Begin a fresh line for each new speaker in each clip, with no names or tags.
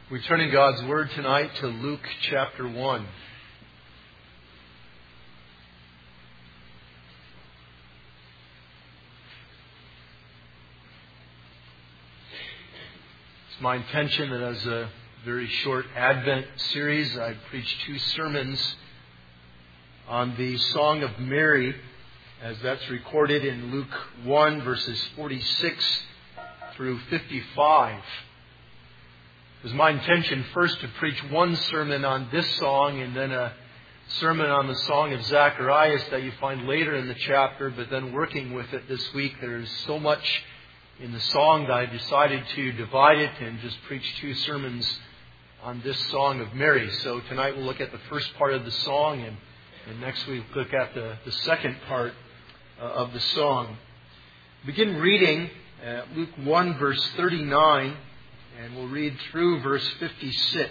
We turn in God's Word tonight to Luke chapter 1. It's my intention that as a very short Advent series, I preach two sermons on the Song of Mary, as that's recorded in Luke 1, verses 46 through 55. It was my intention first to preach one sermon on this song and then a sermon on the Song of Zacharias that you find later in the chapter, but then working with it this week, there's so much in the song that I decided to divide it and just preach two sermons on this Song of Mary. So tonight we'll look at the first part of the song, and next week we'll look at the second part of the song. Begin reading Luke 1, verse 39. And we'll read through verse 56.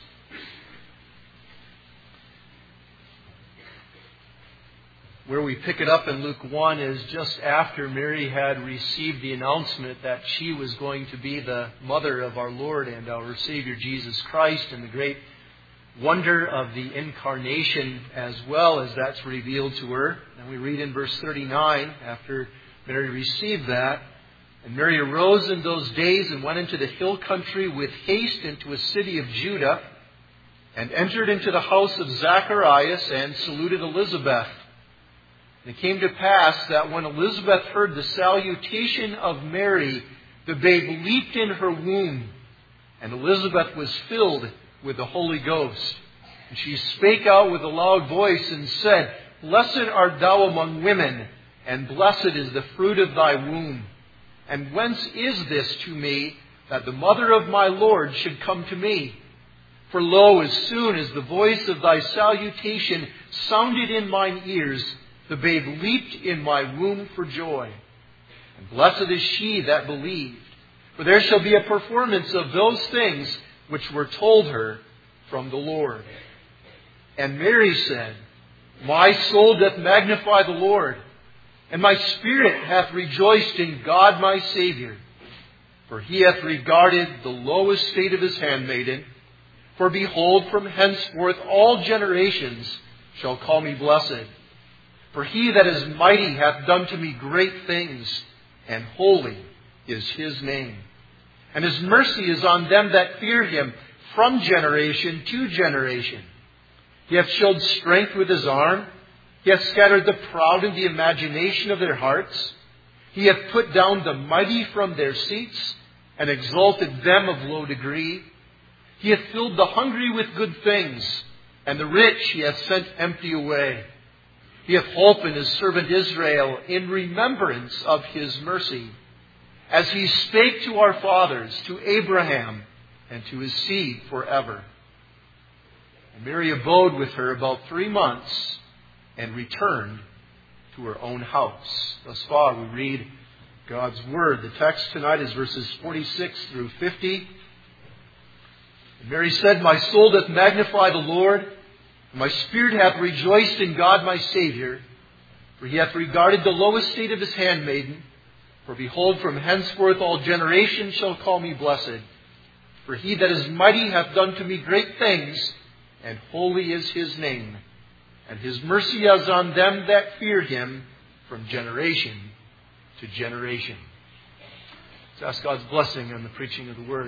Where we pick it up in Luke 1 is just after Mary had received the announcement that she was going to be the mother of our Lord and our Savior Jesus Christ, and the great wonder of the incarnation as well as that's revealed to her. And we read in verse 39, after Mary received that, "And Mary arose in those days and went into the hill country with haste into a city of Judah, and entered into the house of Zacharias and saluted Elizabeth. And it came to pass that when Elizabeth heard the salutation of Mary, the babe leaped in her womb, and Elizabeth was filled with the Holy Ghost. And she spake out with a loud voice and said, Blessed art thou among women, and blessed is the fruit of thy womb. And whence is this to me, that the mother of my Lord should come to me? For lo, as soon as the voice of thy salutation sounded in mine ears, the babe leaped in my womb for joy. And blessed is she that believed, for there shall be a performance of those things which were told her from the Lord. And Mary said, My soul doth magnify the Lord, and my spirit hath rejoiced in God my Saviour. For he hath regarded the low estate of his handmaiden. For behold, from henceforth all generations shall call me blessed. For he that is mighty hath done to me great things, and holy is his name. And his mercy is on them that fear him from generation to generation. He hath showed strength with his arm. He hath scattered the proud in the imagination of their hearts. He hath put down the mighty from their seats, and exalted them of low degree. He hath filled the hungry with good things, and the rich he hath sent empty away. He hath holpen his servant Israel in remembrance of his mercy, as he spake to our fathers, to Abraham, and to his seed forever. And Mary abode with her about 3 months, and returned to her own house." Thus far we read God's Word. The text tonight is verses 46 through 50. And Mary said, My soul doth magnify the Lord, and my spirit hath rejoiced in God my Saviour, for he hath regarded the low estate of his handmaiden. For behold, from henceforth all generations shall call me blessed. For he that is mighty hath done to me great things, and holy is his name. And his mercy is on them that fear him from generation to generation. Let's ask God's blessing on the preaching of the Word.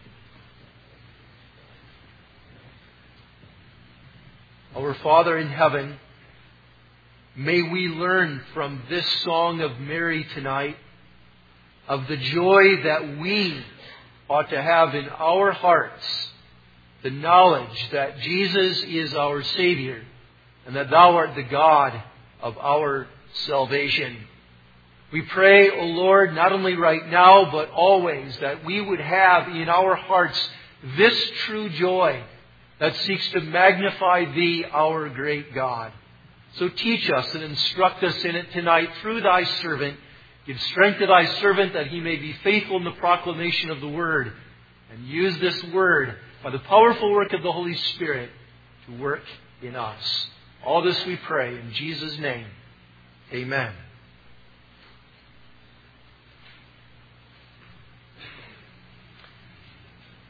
Our Father in heaven, may we learn from this Song of Mary tonight of the joy that we ought to have in our hearts, the knowledge that Jesus is our Savior, and that Thou art the God of our salvation. We pray, O Lord, not only right now, but always, that we would have in our hearts this true joy that seeks to magnify Thee, our great God. So teach us and instruct us in it tonight through Thy servant. Give strength to Thy servant that he may be faithful in the proclamation of the Word, and use this Word by the powerful work of the Holy Spirit to work in us. All this we pray in Jesus' name. Amen.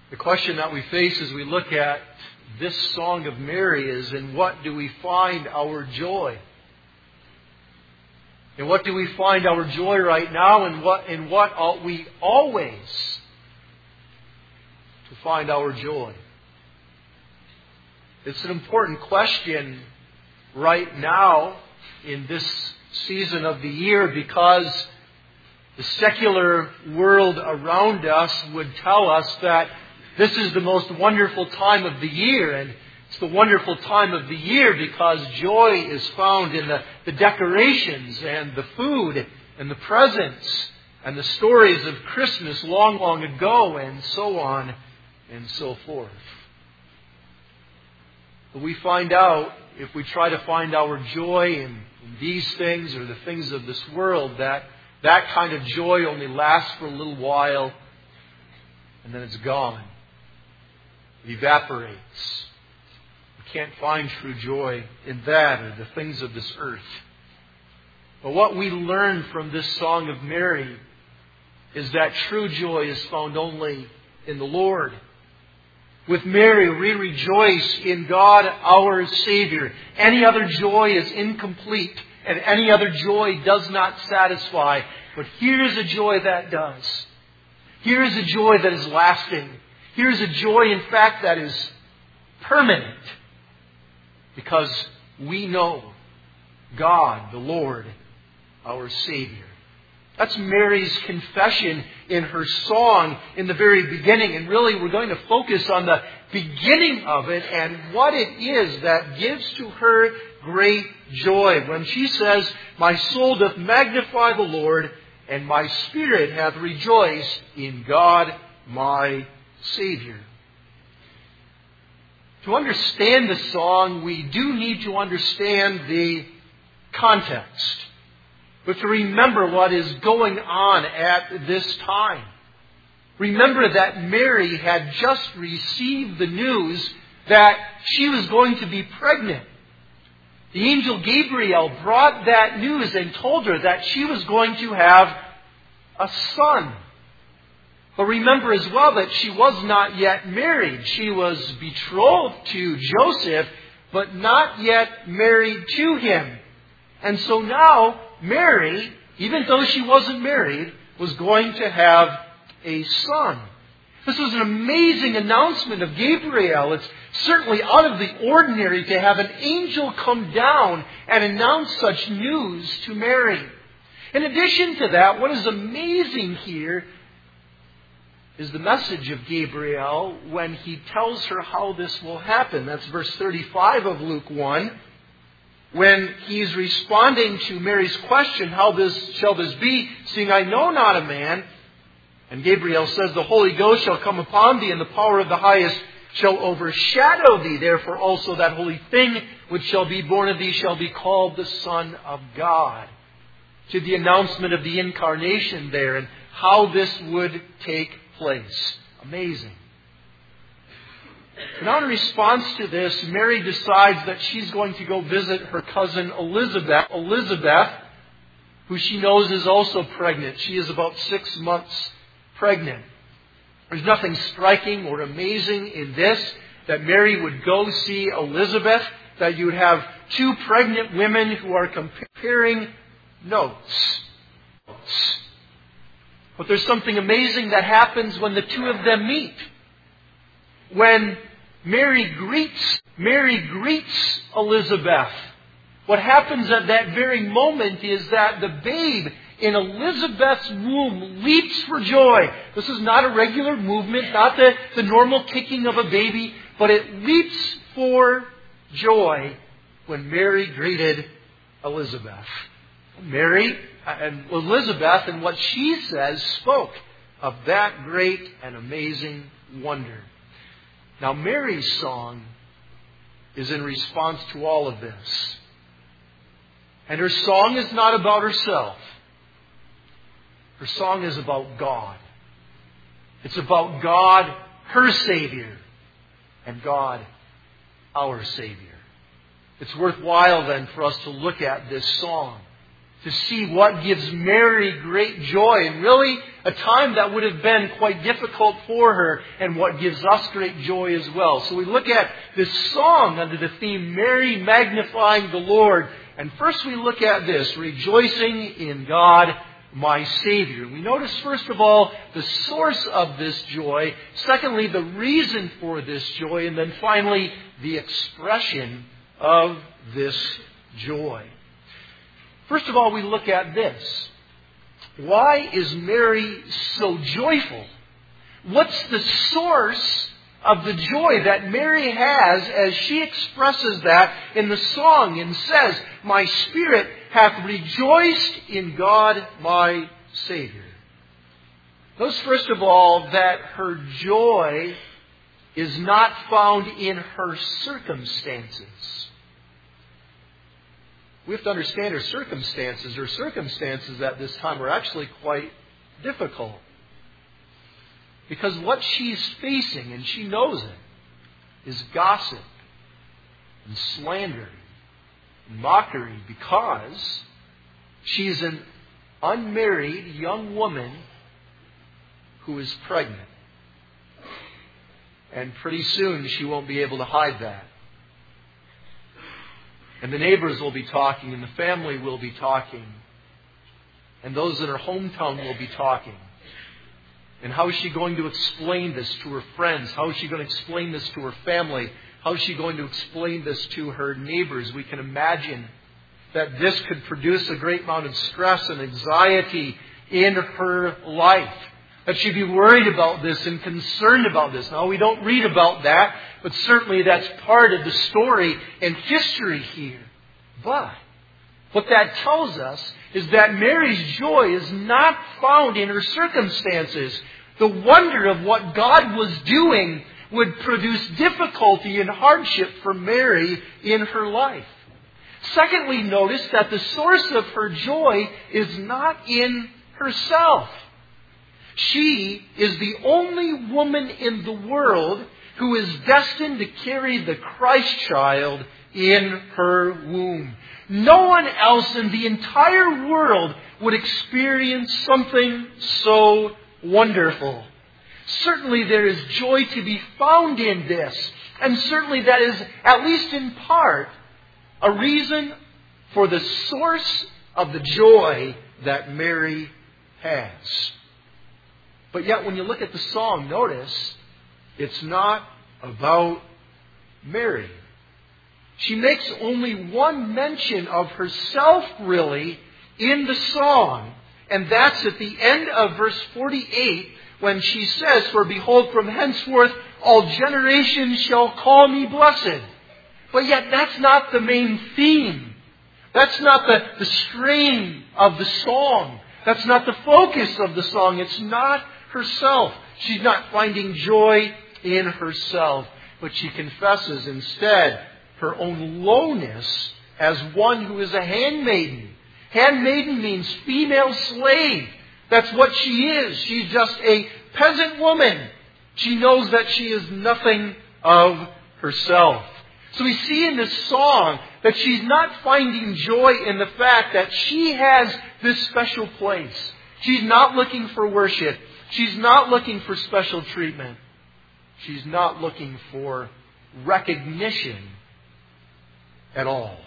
The question that we face as we look at this song of Mary is, in what do we find our joy? In what do we find our joy right now, and in what ought we always to find our joy? It's an important question right now in this season of the year, because the secular world around us would tell us that this is the most wonderful time of the year, and it's the wonderful time of the year because joy is found in the decorations and the food and the presents and the stories of Christmas long, long ago, and so on and so forth. But we find out, if we try to find our joy in these things or the things of this world, that kind of joy only lasts for a little while and then it's gone. It evaporates. We can't find true joy in that or the things of this earth. But what we learn from this song of Mary is that true joy is found only in the Lord. With Mary, we rejoice in God our Savior. Any other joy is incomplete, and any other joy does not satisfy. But here is a joy that does. Here is a joy that is lasting. Here is a joy, in fact, that is permanent. Because we know God, the Lord, our Savior. That's Mary's confession in her song in the very beginning. And really, we're going to focus on the beginning of it and what it is that gives to her great joy. When she says, "My soul doth magnify the Lord, and my spirit hath rejoiced in God my Savior." To understand the song, we do need to understand the context. But to remember what is going on at this time. Remember that Mary had just received the news that she was going to be pregnant. The angel Gabriel brought that news and told her that she was going to have a son. But remember as well that she was not yet married. She was betrothed to Joseph, but not yet married to him. And so now Mary, even though she wasn't married, was going to have a son. This was an amazing announcement of Gabriel. It's certainly out of the ordinary to have an angel come down and announce such news to Mary. In addition to that, what is amazing here is the message of Gabriel when he tells her how this will happen. That's verse 35 of Luke 1. When he's responding to Mary's question, "How shall this be, seeing I know not a man?" And Gabriel says, "The Holy Ghost shall come upon thee, and the power of the highest shall overshadow thee. Therefore also that holy thing which shall be born of thee shall be called the Son of God." To the announcement of the incarnation there and how this would take place. Amazing. Now in response to this, Mary decides that she's going to go visit her cousin Elizabeth, who she knows is also pregnant. She is about 6 months pregnant. There's nothing striking or amazing in this, that Mary would go see Elizabeth, that you would have two pregnant women who are comparing notes. But there's something amazing that happens when the two of them meet. When Mary greets Elizabeth, what happens at that very moment is that the babe in Elizabeth's womb leaps for joy. This is not a regular movement, not the normal kicking of a baby, but it leaps for joy when Mary greeted Elizabeth. Mary and Elizabeth and what she says spoke of that great and amazing wonder. Now Mary's song is in response to all of this. And her song is not about herself. Her song is about God. It's about God, her Savior, and God, our Savior. It's worthwhile then for us to look at this song to see what gives Mary great joy, and really a time that would have been quite difficult for her, and what gives us great joy as well. So we look at this song under the theme, Mary magnifying the Lord. And first we look at this, rejoicing in God, my Savior. We notice, first of all, the source of this joy. Secondly, the reason for this joy. And then finally, the expression of this joy. First of all, we look at this. Why is Mary so joyful? What's the source of the joy that Mary has as she expresses that in the song and says, my spirit hath rejoiced in God my Savior? Notice first of all that her joy is not found in her circumstances. We have to understand her circumstances. Her circumstances at this time are actually quite difficult. Because what she's facing, and she knows it, is gossip and slander and mockery, because she's an unmarried young woman who is pregnant. And pretty soon she won't be able to hide that. And the neighbors will be talking, and the family will be talking, and those in her hometown will be talking. And how is she going to explain this to her friends? How is she going to explain this to her family? How is she going to explain this to her neighbors? We can imagine that this could produce a great amount of stress and anxiety in her life. That she'd be worried about this and concerned about this. Now, we don't read about that, but certainly that's part of the story and history here. But what that tells us is that Mary's joy is not found in her circumstances. The wonder of what God was doing would produce difficulty and hardship for Mary in her life. Secondly, notice that the source of her joy is not in herself. She is the only woman in the world who is destined to carry the Christ child in her womb. No one else in the entire world would experience something so wonderful. Certainly there is joy to be found in this. And certainly that is, at least in part, a reason for the source of the joy that Mary has. But yet when you look at the song, notice it's not about Mary. She makes only one mention of herself, really, in the song. And that's at the end of verse 48, when she says, for behold, from henceforth all generations shall call me blessed. But yet that's not the main theme. That's not the strain of the song. That's not the focus of the song. It's not herself. She's not finding joy in herself. But she confesses instead her own lowness as one who is a handmaiden. Handmaiden means female slave. That's what she is. She's just a peasant woman. She knows that she is nothing of herself. So we see in this song that she's not finding joy in the fact that she has this special place. She's not looking for worship. She's not looking for special treatment. She's not looking for recognition at all.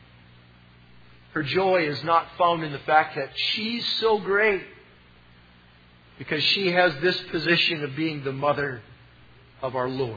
Her joy is not found in the fact that she's so great because she has this position of being the mother of our Lord.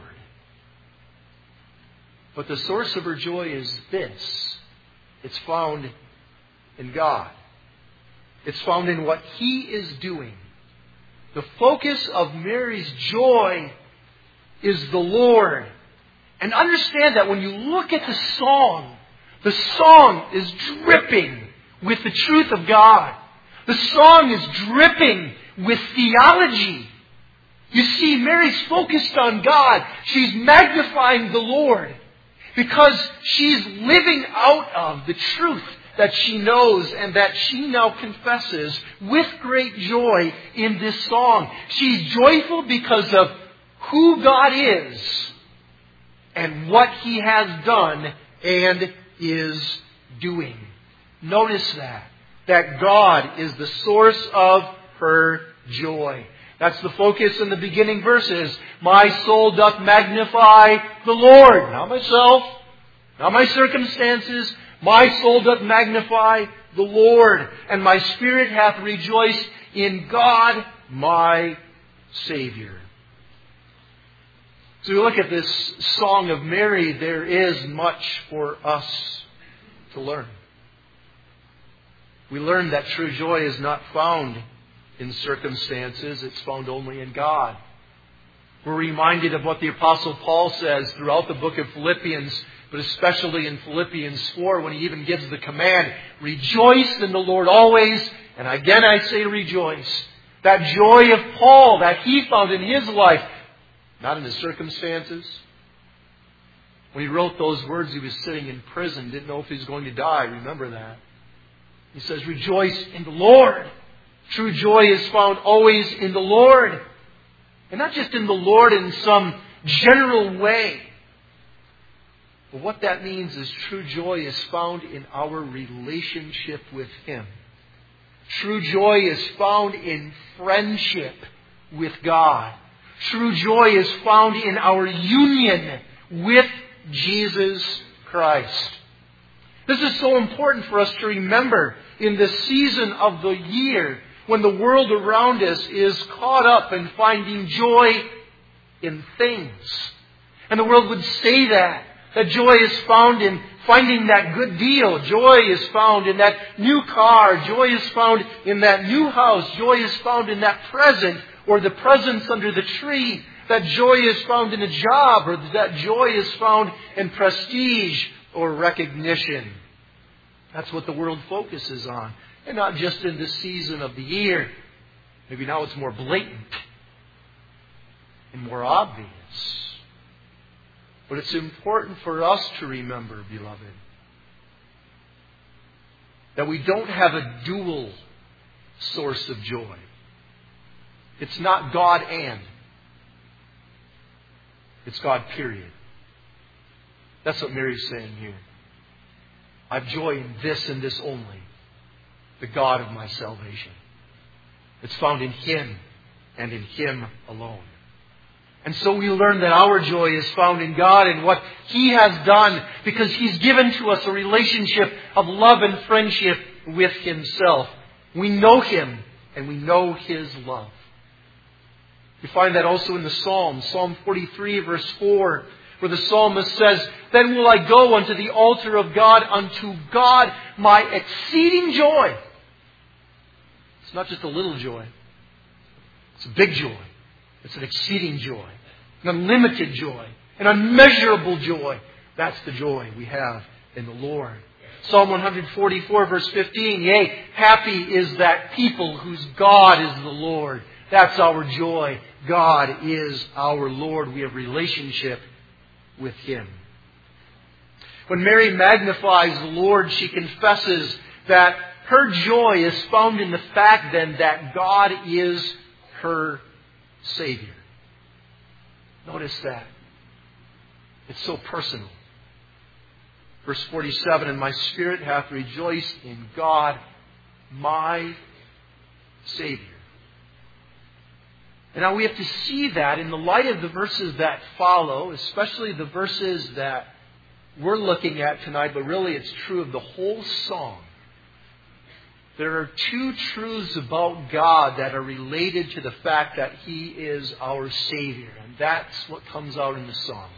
But the source of her joy is this. It's found in God. It's found in what He is doing. The focus of Mary's joy is the Lord. And understand that when you look at the song is dripping with the truth of God. The song is dripping with theology. You see, Mary's focused on God. She's magnifying the Lord because she's living out of the truth that she knows and that she now confesses with great joy in this song. She's joyful because of who God is and what He has done and is doing. Notice that. that God is the source of her joy. That's the focus in the beginning verses. My soul doth magnify the Lord. Not myself, not my circumstances. My soul doth magnify the Lord, and my spirit hath rejoiced in God my Savior. So we look at this Song of Mary, there is much for us to learn. We learn that true joy is not found in circumstances, it's found only in God. We're reminded of what the Apostle Paul says throughout the book of Philippians, but especially in Philippians 4 when he even gives the command, rejoice in the Lord always, and again I say rejoice. That joy of Paul that he found in his life, not in his circumstances. When he wrote those words, he was sitting in prison, didn't know if he was going to die. Remember that. He says, rejoice in the Lord. True joy is found always in the Lord. And not just in the Lord in some general way. But what that means is true joy is found in our relationship with Him. True joy is found in friendship with God. True joy is found in our union with Jesus Christ. This is so important for us to remember in this season of the year when the world around us is caught up in finding joy in things. And the world would say that joy is found in finding that good deal. Joy is found in that new car. Joy is found in that new house. Joy is found in that present or the presents under the tree. That joy is found in a job, or that joy is found in prestige or recognition. That's what the world focuses on. And not just in this season of the year. Maybe now it's more blatant and more obvious. But it's important for us to remember, beloved, that we don't have a dual source of joy. It's not God and. It's God, period. That's what Mary's saying here. I have joy in this and this only. The God of my salvation. It's found in Him and in Him alone. And so we learn that our joy is found in God and what He has done because He's given to us a relationship of love and friendship with Himself. We know Him and we know His love. You find that also in the Psalms. Psalm 43 verse 4, where the psalmist says, then will I go unto the altar of God, unto God my exceeding joy. It's not just a little joy. It's a big joy. It's an exceeding joy. An unlimited joy. An unmeasurable joy. That's the joy we have in the Lord. Psalm 144 verse 15, yea, happy is that people whose God is the Lord. That's our joy. God is our Lord. We have relationship with Him. When Mary magnifies the Lord, she confesses that her joy is found in the fact then that God is her Savior. Notice that. It's so personal. Verse 47, and my spirit hath rejoiced in God, my Savior. And now we have to see that in the light of the verses that follow, especially the verses that we're looking at tonight, but really it's true of the whole song. There are two truths about God that are related to the fact that He is our Savior. And that's what comes out in the song.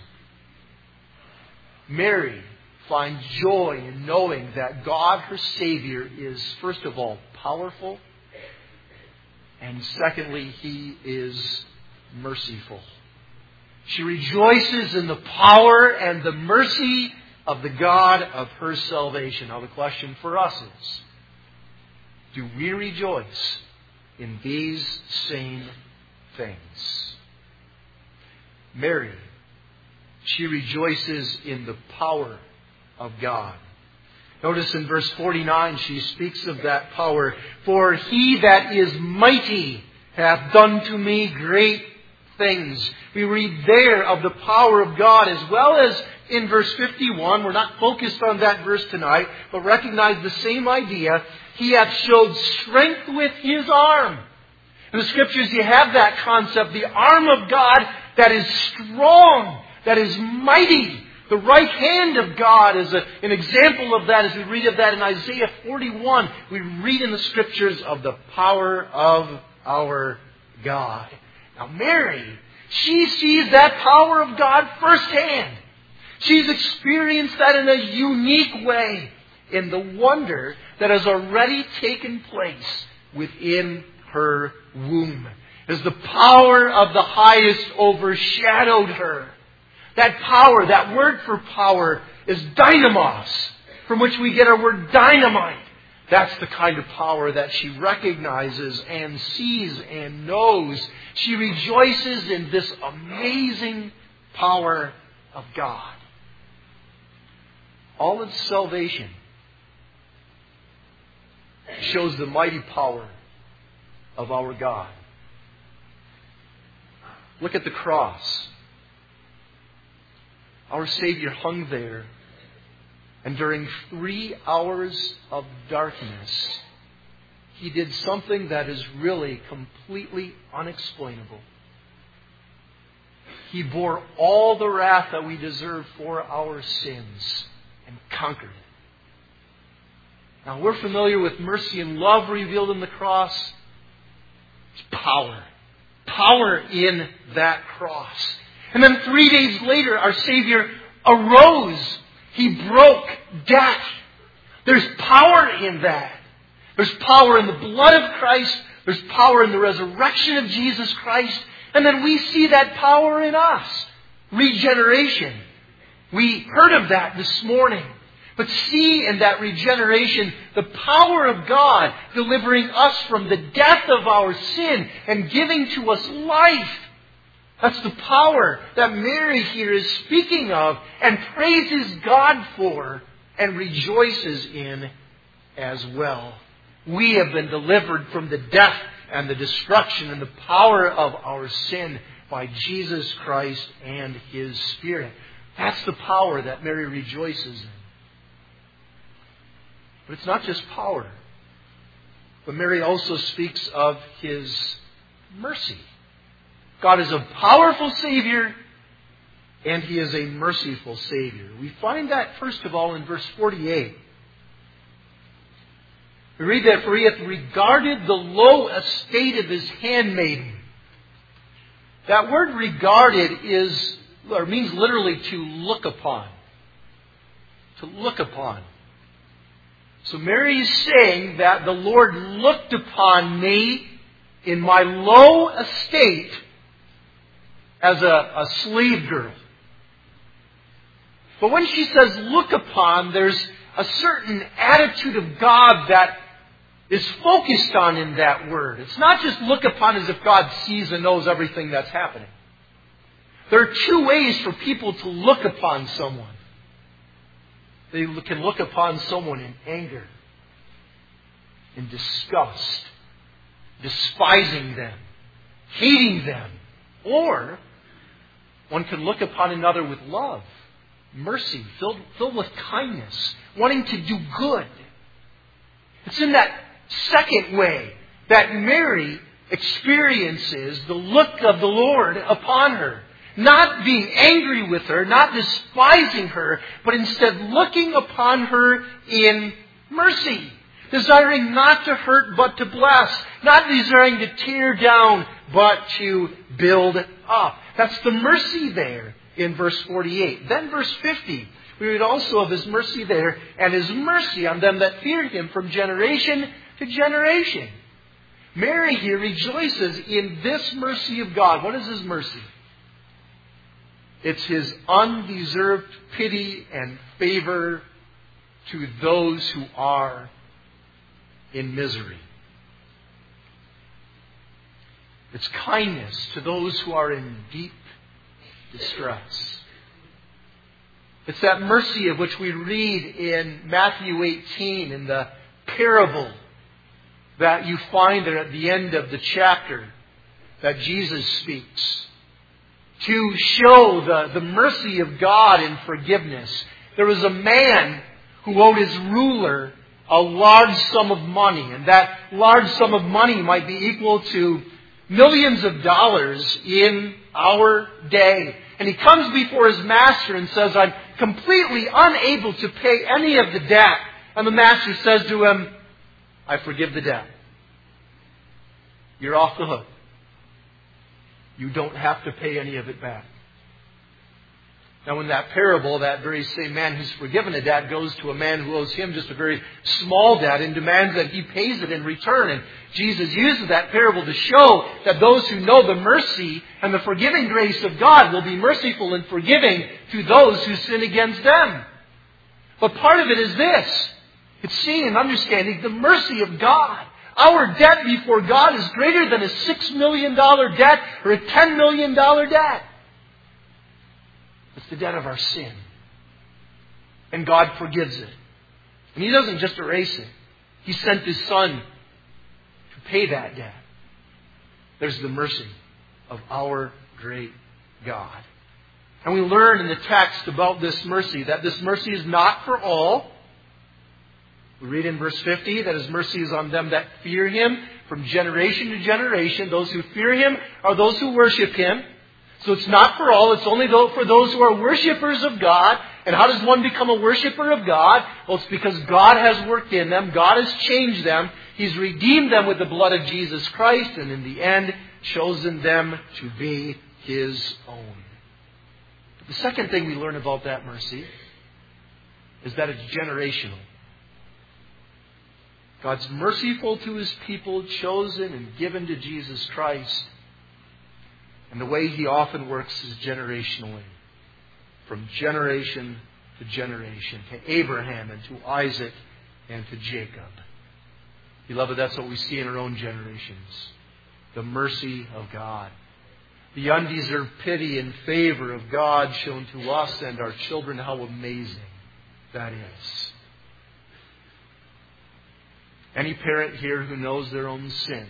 Mary finds joy in knowing that God, her Savior, is, first of all, powerful. And secondly, He is merciful. She rejoices in the power and the mercy of the God of her salvation. Now the question for us is, do we rejoice in these same things? Mary, she rejoices in the power of God. Notice in verse 49, she speaks of that power. For He that is mighty hath done to me great things. We read there of the power of God as well as in verse 51. We're not focused on that verse tonight, but recognize the same idea. He hath showed strength with His arm. In the Scriptures you have that concept, the arm of God that is strong, that is mighty. The right hand of God is an example of that as we read of that in Isaiah 41. We read in the Scriptures of the power of our God. Now Mary, she sees that power of God firsthand. She's experienced that in a unique way in the wonder that has already taken place within her womb. As the power of the highest overshadowed her. That power, that word for power, is dynamos, from which we get our word dynamite. That's the kind of power that she recognizes and sees and knows. She rejoices in this amazing power of God. All its salvation shows the mighty power of our God. Look at the cross. Our Savior hung there, and during 3 hours of darkness, He did something that is really completely unexplainable. He bore all the wrath that we deserve for our sins and conquered it. Now, we're familiar with mercy and love revealed in the cross. It's power. Power in that cross. And then 3 days later, our Savior arose. He broke death. There's power in that. There's power in the blood of Christ. There's power in the resurrection of Jesus Christ. And then we see that power in us. Regeneration. We heard of that this morning. But see in that regeneration the power of God delivering us from the death of our sin and giving to us life. That's the power that Mary here is speaking of and praises God for and rejoices in as well. We have been delivered from the death and the destruction and the power of our sin by Jesus Christ and His Spirit. That's the power that Mary rejoices in. But it's not just power. But Mary also speaks of His mercy. God is a powerful Savior, and He is a merciful Savior. We find that, first of all, in verse 48. We read that, for He hath regarded the low estate of His handmaiden. That word regarded means literally to look upon. To look upon. So Mary is saying that the Lord looked upon me in my low estate as a slave girl. But when she says look upon, there's a certain attitude of God that is focused on in that word. It's not just look upon as if God sees and knows everything that's happening. There are 2 ways for people to look upon someone. They can look upon someone in anger, in disgust, despising them, hating them. Or one can look upon another with love, mercy, filled with kindness, wanting to do good. It's in that second way that Mary experiences the look of the Lord upon her. Not being angry with her, not despising her, but instead looking upon her in mercy. Desiring not to hurt, but to bless. Not desiring to tear down, but to build up. That's the mercy there in verse 48. Then verse 50. We read also of His mercy there, and His mercy on them that fear Him from generation to generation. Mary here rejoices in this mercy of God. What is His mercy? It's His undeserved pity and favor to those who are in misery. It's kindness to those who are in deep distress. It's that mercy of which we read in Matthew 18 in the parable that you find there at the end of the chapter that Jesus speaks. To show the mercy of God in forgiveness. There was a man who owed his ruler a large sum of money. And that large sum of money might be equal to millions of dollars in our day. And he comes before his master and says, I'm completely unable to pay any of the debt. And the master says to him, I forgive the debt. You're off the hook. You don't have to pay any of it back. Now in that parable, that very same man who's forgiven a debt goes to a man who owes him just a very small debt and demands that he pays it in return. And Jesus uses that parable to show that those who know the mercy and the forgiving grace of God will be merciful and forgiving to those who sin against them. But part of it is this. It's seeing and understanding the mercy of God. Our debt before God is greater than a $6 million debt or a $10 million debt. It's the debt of our sin. And God forgives it. And He doesn't just erase it. He sent His Son to pay that debt. There's the mercy of our great God. And we learn in the text about this mercy, that this mercy is not for all. We read in verse 50 that His mercy is on them that fear Him from generation to generation. Those who fear Him are those who worship Him. So it's not for all, it's only for those who are worshipers of God. And how does one become a worshiper of God? Well, it's because God has worked in them. God has changed them. He's redeemed them with the blood of Jesus Christ. And in the end, chosen them to be His own. The second thing we learn about that mercy is that it's generational. God's merciful to His people, chosen and given to Jesus Christ. And the way He often works is generationally. From generation to generation. To Abraham and to Isaac and to Jacob. Beloved, that's what we see in our own generations. The mercy of God. The undeserved pity and favor of God shown to us and our children. How amazing that is. Any parent here who knows their own sin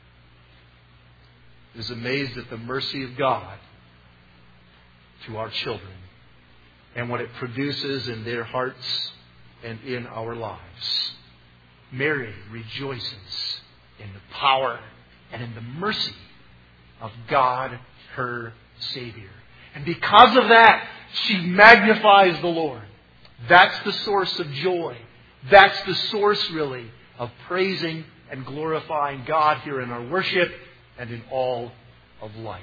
is amazed at the mercy of God to our children and what it produces in their hearts and in our lives. Mary rejoices in the power and in the mercy of God, her Savior. And because of that, she magnifies the Lord. That's the source of joy. That's the source, really, of praising and glorifying God here in our worship and in all of life.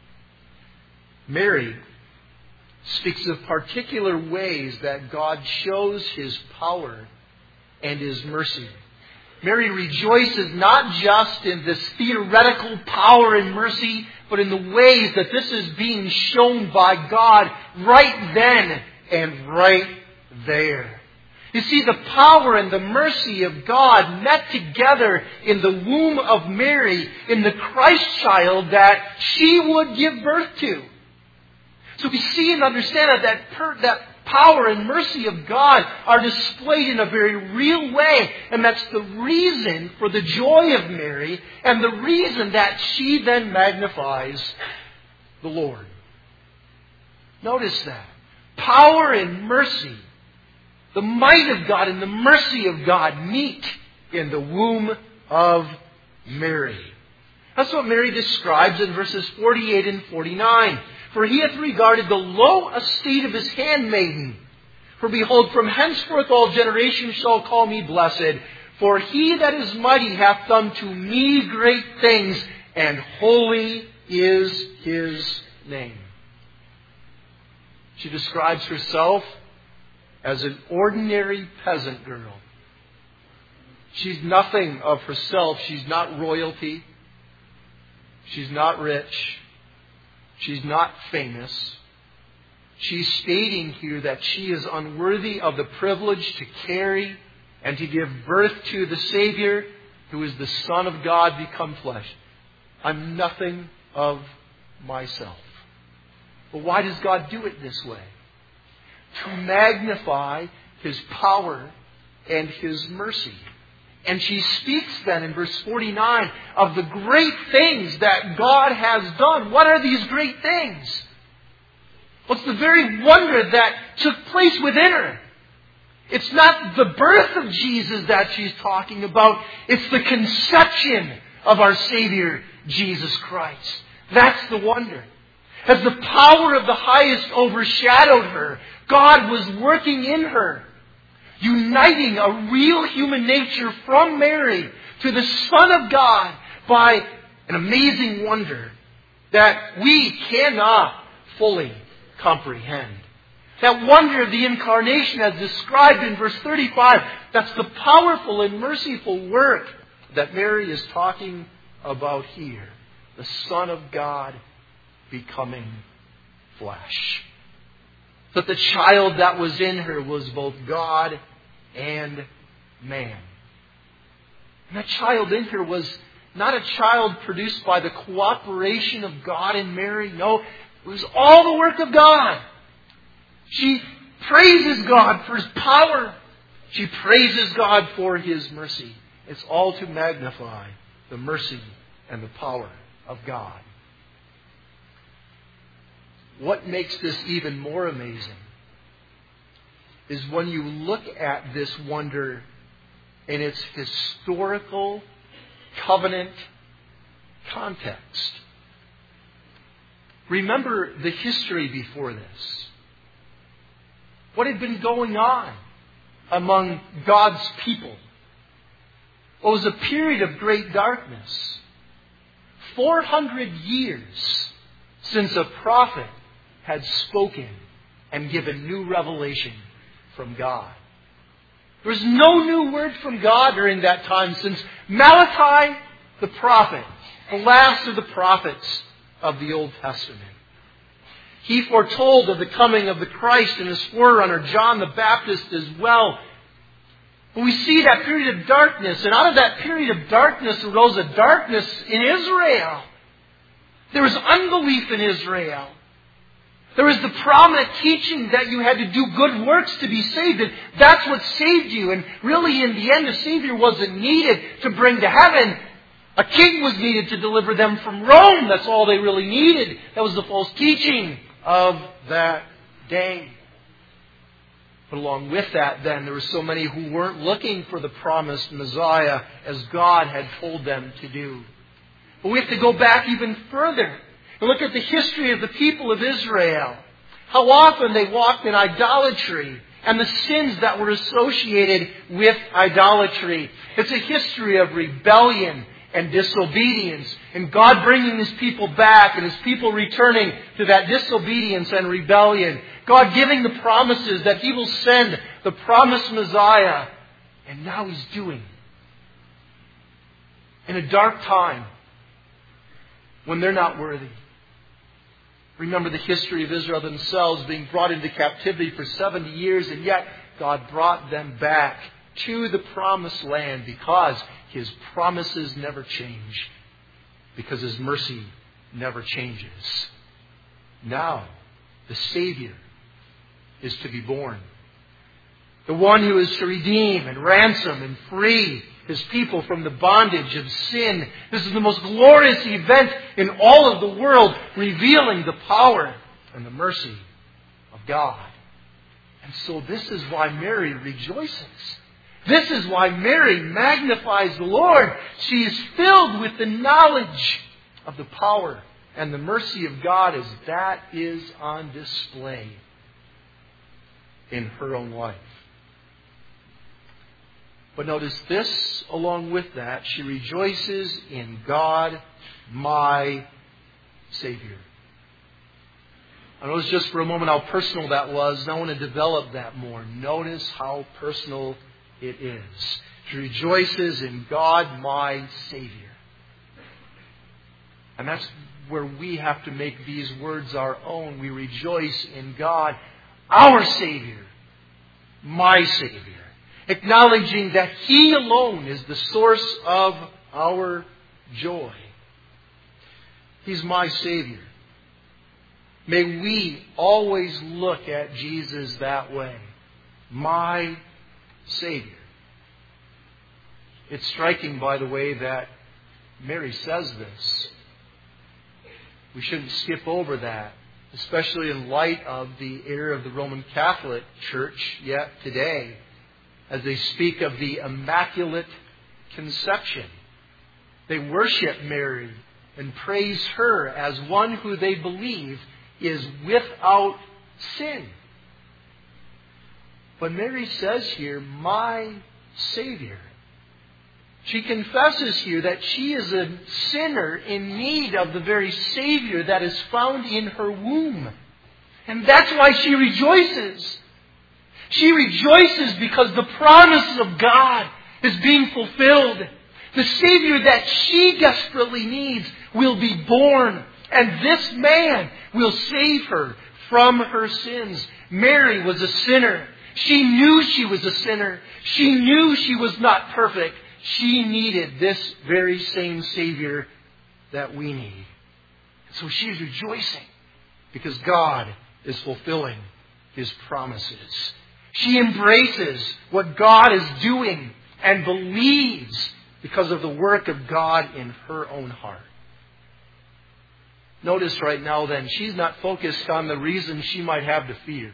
Mary speaks of particular ways that God shows His power and His mercy. Mary rejoices not just in this theoretical power and mercy, but in the ways that this is being shown by God right then and right there. You see, the power and the mercy of God met together in the womb of Mary, in the Christ child that she would give birth to. So we see and understand that power and mercy of God are displayed in a very real way. And that's the reason for the joy of Mary and the reason that she then magnifies the Lord. Notice that. Power and mercy. The might of God and the mercy of God meet in the womb of Mary. That's what Mary describes in verses 48 and 49. For He hath regarded the low estate of His handmaiden. For behold, from henceforth all generations shall call me blessed. For He that is mighty hath done to me great things, and holy is His name. She describes herself as an ordinary peasant girl. She's nothing of herself. She's not royalty. She's not rich. She's not famous. She's stating here that she is unworthy of the privilege to carry and to give birth to the Savior who is the Son of God become flesh. I'm nothing of myself. But why does God do it this way? To magnify His power and His mercy. And she speaks then in verse 49 of the great things that God has done. What are these great things? What's the very wonder that took place within her? It's not the birth of Jesus that she's talking about. It's the conception of our Savior, Jesus Christ. That's the wonder. As the power of the highest overshadowed her, God was working in her, uniting a real human nature from Mary to the Son of God by an amazing wonder that we cannot fully comprehend. That wonder of the incarnation as described in verse 35, that's the powerful and merciful work that Mary is talking about here. The Son of God becoming flesh. That the child that was in her was both God and man. And that child in her was not a child produced by the cooperation of God and Mary. No, it was all the work of God. She praises God for His power. She praises God for His mercy. It's all to magnify the mercy and the power of God. What makes this even more amazing is when you look at this wonder in its historical covenant context. Remember the history before this. What had been going on among God's people? It was a period of great darkness. 400 years since a prophet had spoken and given new revelation from God. There was no new word from God during that time since Malachi the prophet, the last of the prophets of the Old Testament. He foretold of the coming of the Christ and His forerunner, John the Baptist, as well. But we see that period of darkness, and out of that period of darkness arose a darkness in Israel. There was unbelief in Israel. There was the prominent teaching that you had to do good works to be saved, and that's what saved you. And really, in the end, a Savior wasn't needed to bring to heaven. A king was needed to deliver them from Rome. That's all they really needed. That was the false teaching of that day. But along with that, then, there were so many who weren't looking for the promised Messiah as God had told them to do. But we have to go back even further and look at the history of the people of Israel. How often they walked in idolatry and the sins that were associated with idolatry. It's a history of rebellion and disobedience, and God bringing His people back and His people returning to that disobedience and rebellion. God giving the promises that He will send the promised Messiah, and now He's doing. In a dark time, when they're not worthy. Remember the history of Israel themselves being brought into captivity for 70 years, and yet God brought them back to the promised land because His promises never change, because His mercy never changes. Now, the Savior is to be born. The one who is to redeem and ransom and free His people from the bondage of sin. This is the most glorious event in all of the world, revealing the power and the mercy of God. And so this is why Mary rejoices. This is why Mary magnifies the Lord. She is filled with the knowledge of the power and the mercy of God as that is on display in her own life. But notice this, along with that, she rejoices in God, my Savior. I notice just for a moment how personal that was, and I want to develop that more. Notice how personal it is. She rejoices in God, my Savior. And that's where we have to make these words our own. We rejoice in God, our Savior, my Savior. Acknowledging that He alone is the source of our joy. He's my Savior. May we always look at Jesus that way. My Savior. It's striking, by the way, that Mary says this. We shouldn't skip over that, especially in light of the error of the Roman Catholic Church yet today, as they speak of the Immaculate Conception. They worship Mary and praise her as one who they believe is without sin. But Mary says here, my Savior. She confesses here that she is a sinner in need of the very Savior that is found in her womb. And that's why she rejoices. She rejoices because the promise of God is being fulfilled. The Savior that she desperately needs will be born. And this man will save her from her sins. Mary was a sinner. She knew she was a sinner. She knew she was not perfect. She needed this very same Savior that we need. So she's rejoicing because God is fulfilling His promises. She embraces what God is doing and believes because of the work of God in her own heart. Notice right now then, she's not focused on the reason she might have to fear.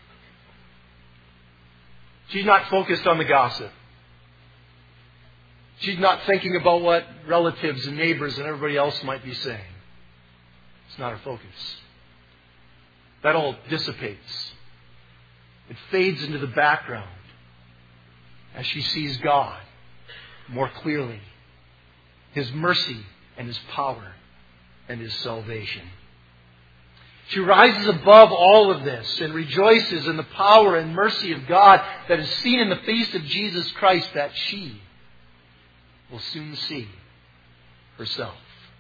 She's not focused on the gossip. She's not thinking about what relatives and neighbors and everybody else might be saying. It's not her focus. That all dissipates. It fades into the background as she sees God more clearly. His mercy and His power and His salvation. She rises above all of this and rejoices in the power and mercy of God that is seen in the face of Jesus Christ that she will soon see herself.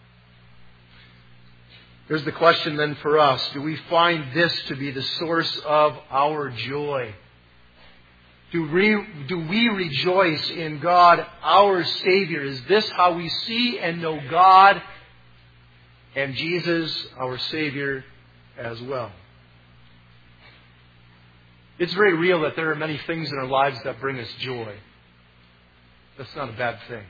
Here's the question then for us. Do we find this to be the source of our joy? Do we rejoice in God, our Savior? Is this how we see and know God and Jesus, our Savior, as well? It's very real that there are many things in our lives that bring us joy. That's not a bad thing.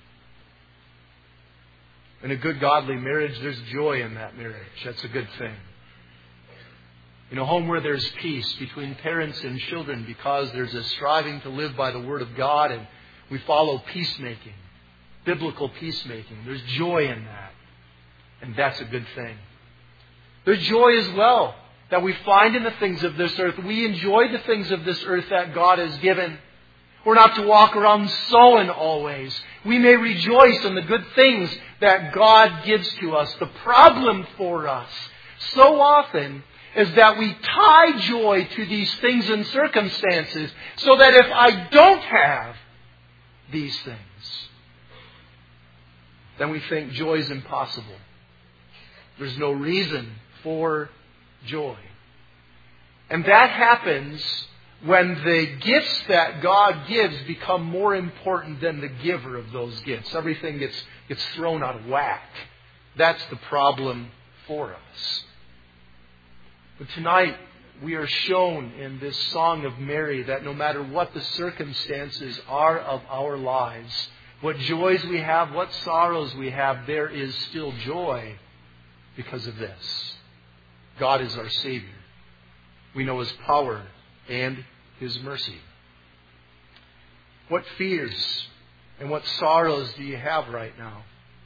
In a good godly marriage, there's joy in that marriage. That's a good thing. In a home where there's peace between parents and children because there's a striving to live by the Word of God and we follow peacemaking, biblical peacemaking. There's joy in that. And that's a good thing. There's joy as well that we find in the things of this earth. We enjoy the things of this earth that God has given. We're not to walk around sullen always. We may rejoice in the good things that God gives to us. The problem for us so often is that we tie joy to these things and circumstances so that if I don't have these things, then we think joy is impossible. There's no reason for joy. And that happens when the gifts that God gives become more important than the giver of those gifts. Everything gets thrown out of whack. That's the problem for us. But tonight, we are shown in this Song of Mary that no matter what the circumstances are of our lives, what joys we have, what sorrows we have, there is still joy because of this. God is our Savior. We know His power and His mercy. What fears and what sorrows do you have right now?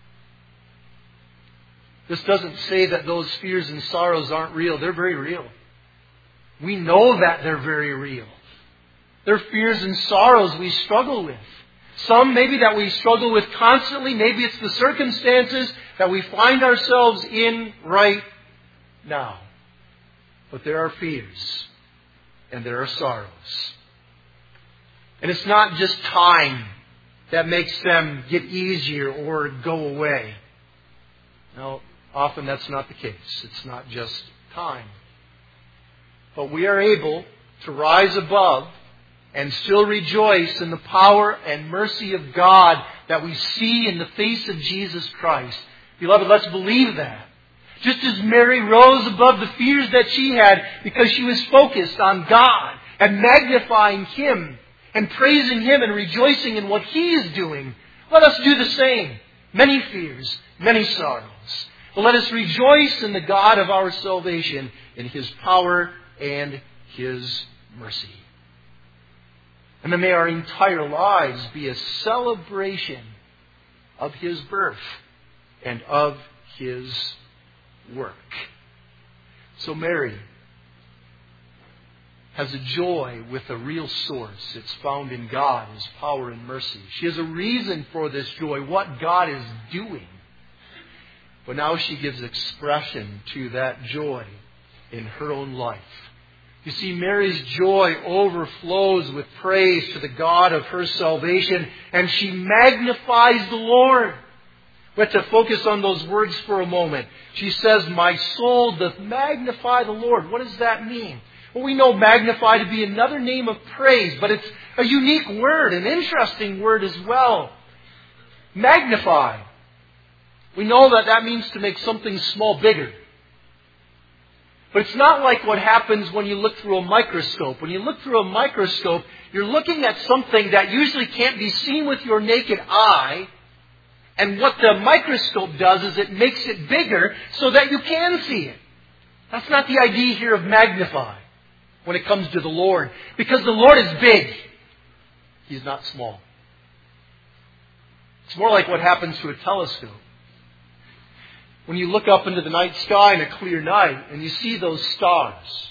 This doesn't say that those fears and sorrows aren't real. They're very real. We know that they're very real. They're fears and sorrows we struggle with. Some maybe that we struggle with constantly. Maybe it's the circumstances that we find ourselves in right now. But there are fears and there are sorrows. And it's not just time that makes them get easier or go away. No, often that's not the case. It's not just time. But we are able to rise above and still rejoice in the power and mercy of God that we see in the face of Jesus Christ. Beloved, let's believe that. Just as Mary rose above the fears that she had because she was focused on God and magnifying Him and praising Him and rejoicing in what He is doing, let us do the same. Many fears, many sorrows. But let us rejoice in the God of our salvation, in His power and His mercy. And then may our entire lives be a celebration of His birth and of His work. So Mary has a joy with a real source. It's found in God, His power and mercy. She has a reason for this joy, what God is doing. But now she gives expression to that joy in her own life. You see, Mary's joy overflows with praise to the God of her salvation, and she magnifies the Lord. We have to focus on those words for a moment. She says, "My soul doth magnify the Lord." What does that mean? Well, we know magnify to be another name of praise, but it's a unique word, an interesting word as well. Magnify. We know that means to make something small bigger. But it's not like what happens when you look through a microscope. When you look through a microscope, you're looking at something that usually can't be seen with your naked eye. And what the microscope does is it makes it bigger so that you can see it. That's not the idea here of magnify when it comes to the Lord. Because the Lord is big. He's not small. It's more like what happens to a telescope. When you look up into the night sky in a clear night and you see those stars.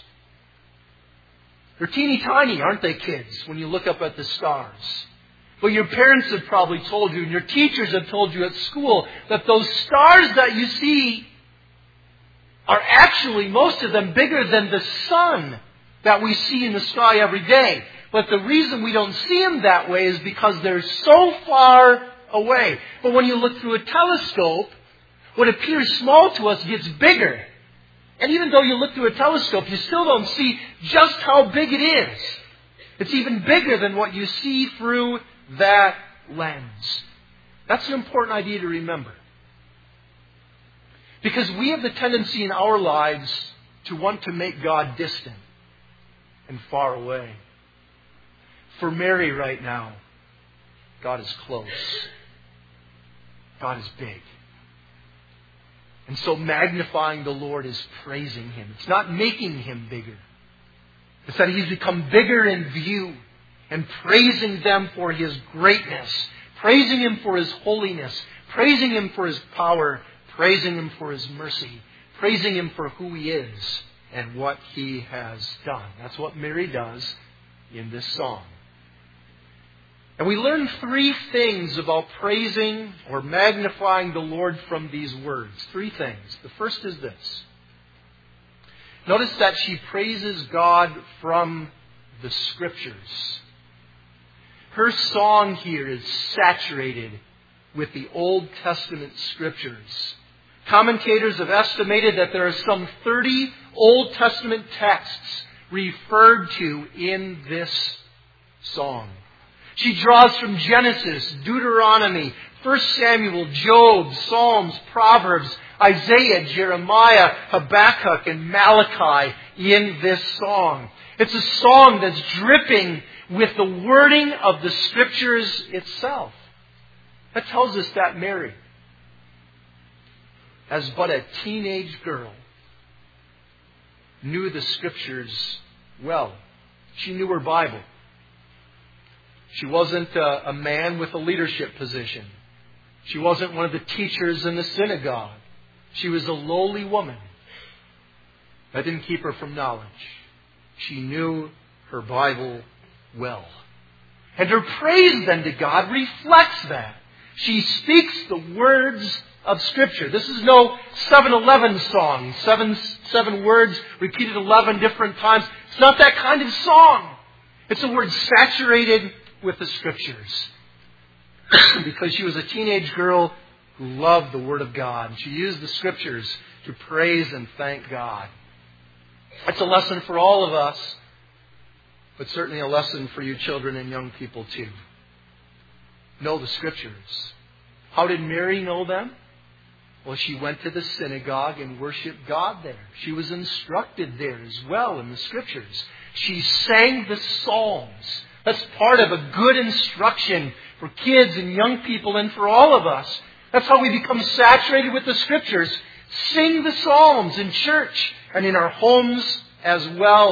They're teeny tiny, aren't they, kids, when you look up at the stars? Well, your parents have probably told you and your teachers have told you at school that those stars that you see are actually, most of them, bigger than the sun that we see in the sky every day. But the reason we don't see them that way is because they're so far away. But when you look through a telescope, what appears small to us gets bigger. And even though you look through a telescope, you still don't see just how big it is. It's even bigger than what you see through that lens. That's an important idea to remember. Because we have the tendency in our lives to want to make God distant and far away. For Mary right now, God is close. God is big. And so magnifying the Lord is praising Him. It's not making Him bigger. It's that He's become bigger in view and praising them for His greatness, praising Him for His holiness, praising Him for His power, praising Him for His mercy, praising Him for who He is and what He has done. That's what Mary does in this song. And we learn three things about praising or magnifying the Lord from these words. Three things. The first is this. Notice that she praises God from the Scriptures. Her song here is saturated with the Old Testament Scriptures. Commentators have estimated that there are some 30 Old Testament texts referred to in this song. She draws from Genesis, Deuteronomy, 1 Samuel, Job, Psalms, Proverbs, Isaiah, Jeremiah, Habakkuk, and Malachi in this song. It's a song that's dripping with the wording of the Scriptures itself. That tells us that Mary, as but a teenage girl, knew the Scriptures well. She knew her Bible. She wasn't a man with a leadership position. She wasn't one of the teachers in the synagogue. She was a lowly woman. That didn't keep her from knowledge. She knew her Bible well. And her praise then to God reflects that. She speaks the words of Scripture. This is no 7-Eleven song. Seven words repeated 11 different times. It's not that kind of song. It's a word saturated with the Scriptures. Because she was a teenage girl who loved the Word of God. She used the Scriptures to praise and thank God. That's a lesson for all of us, but certainly a lesson for you children and young people too. Know the Scriptures. How did Mary know them? Well, she went to the synagogue and worshiped God there. She was instructed there as well in the Scriptures. She sang the Psalms. That's part of a good instruction for kids and young people and for all of us. That's how we become saturated with the Scriptures. Sing the Psalms in church and in our homes as well.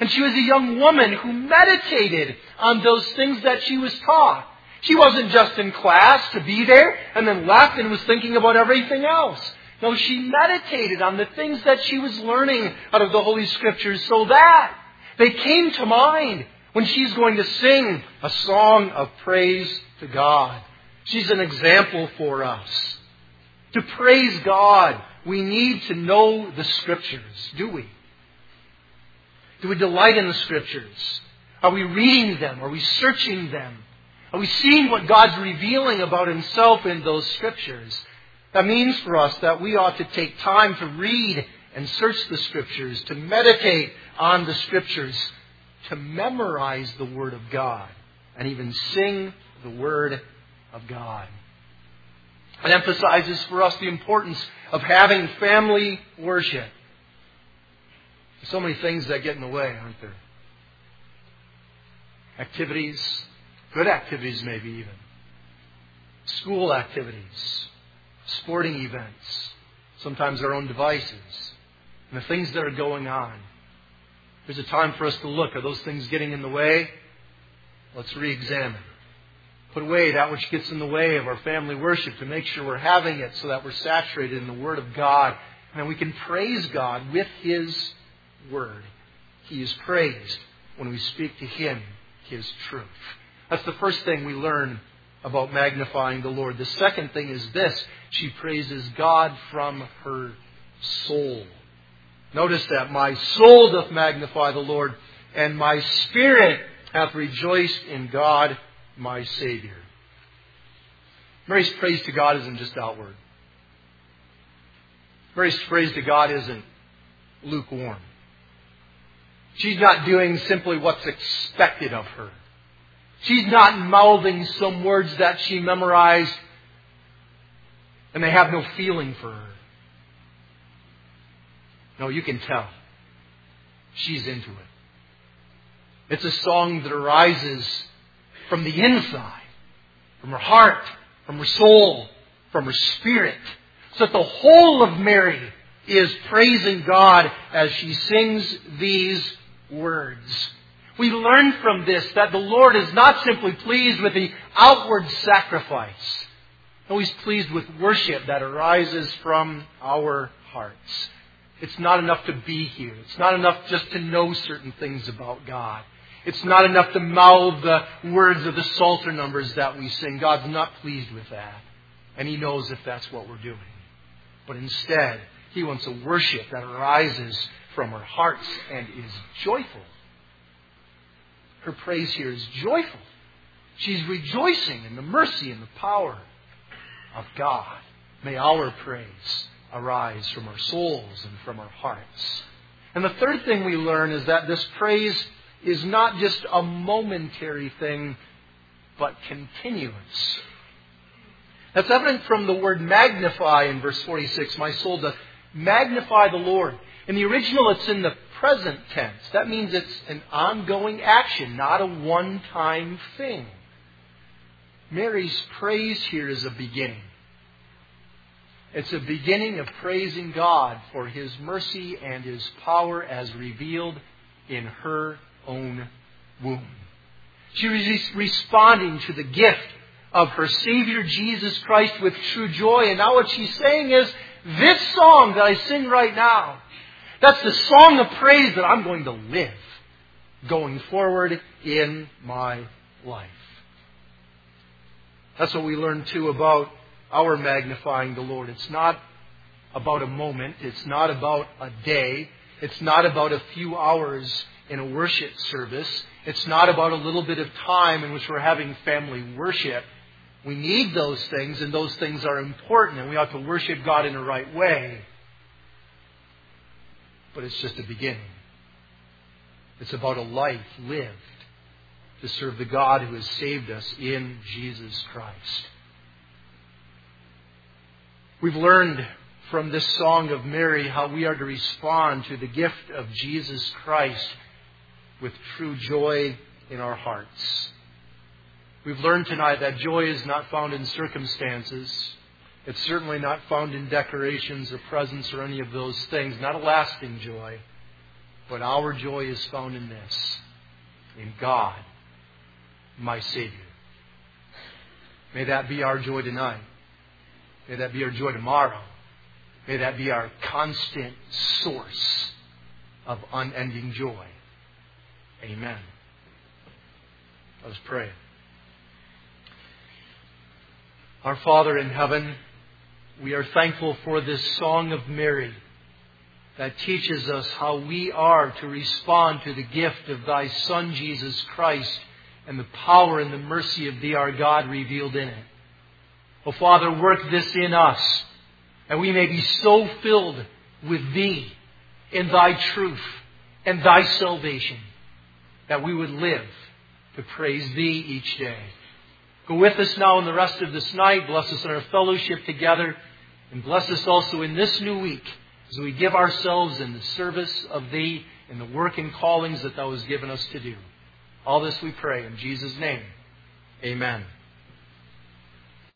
And she was a young woman who meditated on those things that she was taught. She wasn't just in class to be there and then left and was thinking about everything else. No, she meditated on the things that she was learning out of the Holy Scriptures so that they came to mind when she's going to sing a song of praise to God. She's an example for us. To praise God, we need to know the Scriptures, do we? Do we delight in the Scriptures? Are we reading them? Are we searching them? Are we seeing what God's revealing about Himself in those Scriptures? That means for us that we ought to take time to read and search the Scriptures, to meditate on the Scriptures, to memorize the Word of God, and even sing the Word of God. It emphasizes for us the importance of having family worship. There's so many things that get in the way, aren't there? Activities, good activities maybe even. School activities, sporting events, sometimes our own devices, and the things that are going on. There's a time for us to look. Are those things getting in the way? Let's re-examine. Put away that which gets in the way of our family worship to make sure we're having it so that we're saturated in the Word of God. And we can praise God with His Word. He is praised when we speak to Him His truth. That's the first thing we learn about magnifying the Lord. The second thing is this. She praises God from her soul. Notice that. My soul doth magnify the Lord, and my spirit hath rejoiced in God my Savior. Mary's praise to God isn't just outward. Mary's praise to God isn't lukewarm. She's not doing simply what's expected of her. She's not mouthing some words that she memorized and they have no feeling for her. No, you can tell. She's into it. It's a song that arises from the inside, from her heart, from her soul, from her spirit. So that the whole of Mary is praising God as she sings these words. We learn from this that the Lord is not simply pleased with the outward sacrifice. No, He's pleased with worship that arises from our hearts. It's not enough to be here. It's not enough just to know certain things about God. It's not enough to mouth the words of the Psalter numbers that we sing. God's not pleased with that. And He knows if that's what we're doing. But instead, He wants a worship that arises from our hearts and is joyful. Her praise here is joyful. She's rejoicing in the mercy and the power of God. May our praise arise from our souls and from our hearts. And the third thing we learn is that this praise is not just a momentary thing, but continuous. That's evident from the word magnify in verse 46. My soul doth magnify the Lord. In the original, it's in the present tense. That means it's an ongoing action, not a one-time thing. Mary's praise here is a beginning. It's a beginning of praising God for His mercy and His power as revealed in her own womb. She was responding to the gift of her Savior Jesus Christ with true joy. And now what she's saying is, this song that I sing right now, that's the song of praise that I'm going to live going forward in my life. That's what we learn too about our magnifying the Lord. It's not about a moment. It's not about a day. It's not about a few hours in a worship service. It's not about a little bit of time in which we're having family worship. We need those things, and those things are important, and we ought to worship God in the right way. But it's just a beginning. It's about a life lived to serve the God who has saved us in Jesus Christ. We've learned from this song of Mary how we are to respond to the gift of Jesus Christ with true joy in our hearts. We've learned tonight that joy is not found in circumstances. It's certainly not found in decorations or presents or any of those things. Not a lasting joy. But our joy is found in this, in God, my Savior. May that be our joy tonight. May that be our joy tomorrow. May that be our constant source of unending joy. Amen. Let us pray. Our Father in heaven, we are thankful for this song of Mary that teaches us how we are to respond to the gift of Thy Son, Jesus Christ, and the power and the mercy of Thee, our God, revealed in it. Oh, Father, work this in us, and we may be so filled with Thee, in Thy truth, and Thy salvation, that we would live to praise Thee each day. Go with us now in the rest of this night. Bless us in our fellowship together, and bless us also in this new week as we give ourselves in the service of Thee and the work and callings that Thou hast given us to do. All this we pray in Jesus' name. Amen.